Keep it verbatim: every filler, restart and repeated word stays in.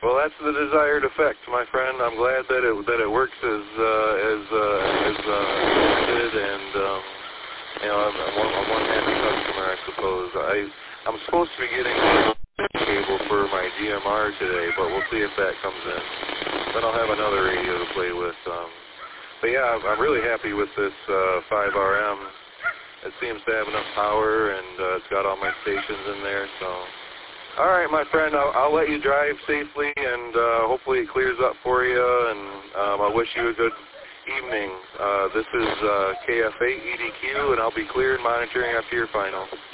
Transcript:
Well, that's the desired effect, my friend. I'm glad that it that it works as uh, as uh, as uh, intended, and um, you know, I'm, I'm, one, I'm one happy customer, I suppose. I I'm supposed to be getting a cable for my G M R today, but we'll see if that comes in. Then I'll have another radio to play with. Um, but yeah, I'm, I'm really happy with this uh, five R M. It seems to have enough power, and uh, it's got all my stations in there, so. All right, my friend, I'll, I'll let you drive safely, and uh, hopefully it clears up for you, and um, I wish you a good evening. Uh, this is uh, K F eight E D Q, and I'll be cleared monitoring after your final.